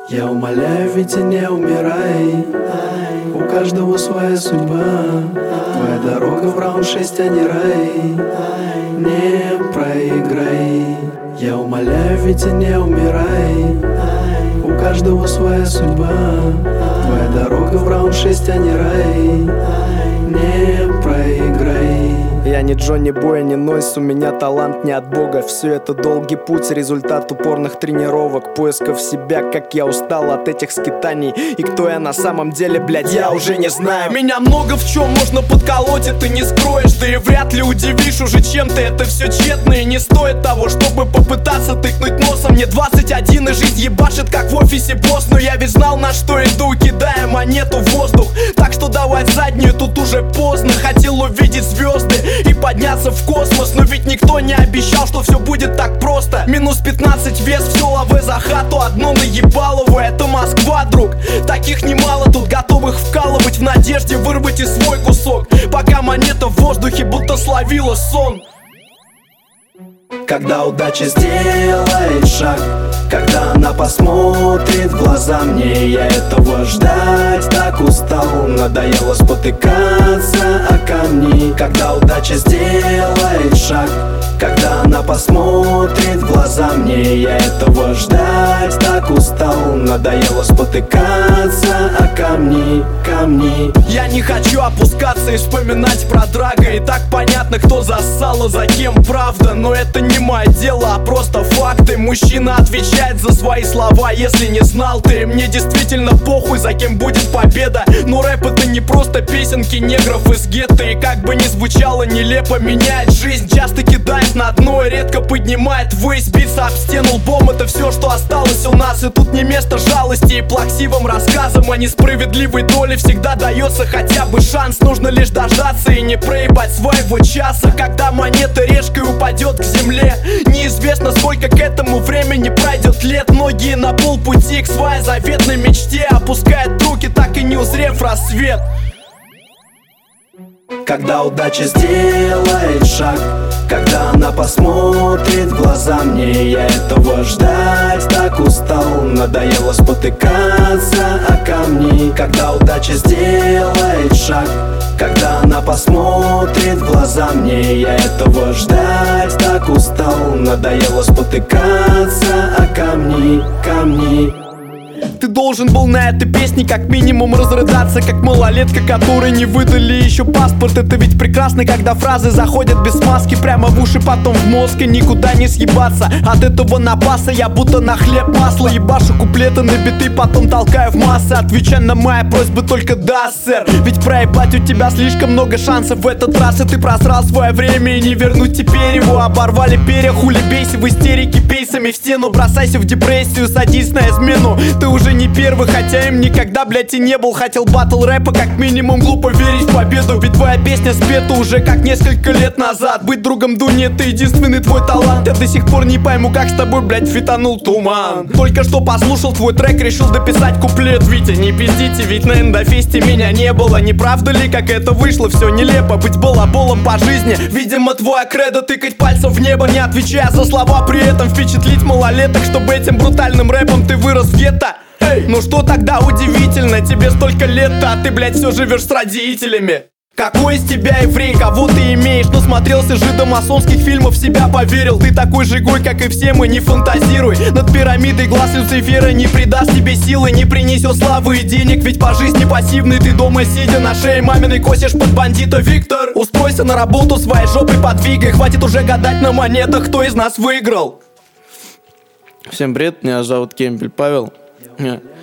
Я умоляю, Витя, не умирай. У каждого своя судьба. Твоя дорога в раунд 6, а не рай. Не проиграй. Я умоляю, Витя, не умирай. У каждого своя судьба. Твоя дорога в раунд 6, а не рай. Не проиграй. Я не Джонни Бой, не Нойс, у меня талант не от Бога. Все это долгий путь, результат упорных тренировок, поисков себя, как я устал от этих скитаний. И кто я на самом деле, блядь, я уже не знаю. Меня много в чем можно подколоть, и ты не скроешь. Да и вряд ли удивишь уже чем-то, это все тщетно. И не стоит того, чтобы попытаться тыкнуть носом. Мне 21 и жизнь ебашит, как в офисе босс. Но я ведь знал, на что иду, кидая монету в воздух. Так что давай заднюю, тут уже поздно. Хотел увидеть звезды и подняться в космос, но ведь никто не обещал, что все будет так просто. Минус 15 вес, все лаве за хату, одно наебалово, это Москва, друг. Таких немало тут, готовых вкалывать в надежде вырвать и свой кусок, пока монета в воздухе будто словила сон. Когда удача сделает шаг, когда она посмотрит в глаза мне, я этого ждать так устал. Надоело спотыкаться о камни. Когда удача сделает шаг, когда она посмотрит в глаза мне, я этого ждать так устал. Надоело спотыкаться о камни, камни. Я не хочу опускаться и вспоминать про Драга. И так понятно, кто зассал, а за кем правда. Но это не мое дело, а просто факты. Мужчина отвечает за свои слова, если не знал ты. Мне действительно похуй, за кем будет победа. Но рэп это не просто песенки негров из гетто. И как бы ни звучало нелепо, меняет жизнь. Часто кидает на дно и редко поднимает ввысь. Биться об стену лбом, это все, что осталось у нас. И тут не место жалости и плаксивым рассказам о несправедливой доле. Всегда дается хотя бы шанс, нужно лишь дождаться и не проебать своего часа. Когда монета решкой упадет к земле, неизвестно, сколько к этому времени пройдет лет. Многие на полпути к своей заветной мечте опускают руки, так и не узрев рассвет. Когда удача сделает шаг, когда она посмотрит в глаза мне, я этого ждать так устал. Надоело спотыкаться о камни. Когда удача сделает шаг, когда она посмотрит в глаза мне, я этого ждать так устал. Надоело спотыкаться о камни, камни. Ты должен был на этой песне как минимум разрыдаться, как малолетка, которой не выдали еще паспорт. Это ведь прекрасно, когда фразы заходят без смазки прямо в уши, потом в мозг, и никуда не съебаться. От этого напаса я будто на хлеб масло ебашу куплеты на биты, потом толкаю в массы. Отвечай на мои просьбы только да, сэр. Ведь проебать у тебя слишком много шансов в этот раз, и ты просрал свое время, и не вернуть теперь его. Оборвали перья, хули бейся в истерике пейсами в стену. Бросайся в депрессию, садись на измену. Ты уже не первый, хотя им никогда, блять, и не был. Хотел батл рэпа, как минимум глупо верить в победу. Ведь твоя песня спета уже как несколько лет назад. Быть другом Дуни — это единственный твой талант. Я до сих пор не пойму, как с тобой, блять, фитанул туман. Только что послушал твой трек, решил дописать куплет. Витя, не пиздите, ведь на эндофесте меня не было. Не правда ли, как это вышло? Все нелепо, быть балаболом по жизни. Видимо, твой кредо тыкать пальцем в небо, не отвечая за слова, при этом впечатлить малолеток, чтобы этим брутальным рэпом ты вырос в гетто. Ну что тогда удивительно, тебе столько лет-то, а ты, блядь, все живешь с родителями. Какой из тебя еврей, кого ты имеешь? Ну смотрелся жидомасонских фильмов, в себя поверил. Ты такой же гой, как и все мы, не фантазируй. Над пирамидой глаз Люцифера не придаст тебе силы, не принесет славы и денег. Ведь по жизни пассивный, ты дома сидя на шее маминой косишь под бандита. Виктор, устройся на работу, своей жопой подвигай. Хватит уже гадать на монетах, кто из нас выиграл. Всем привет, меня зовут Кемпель Павел.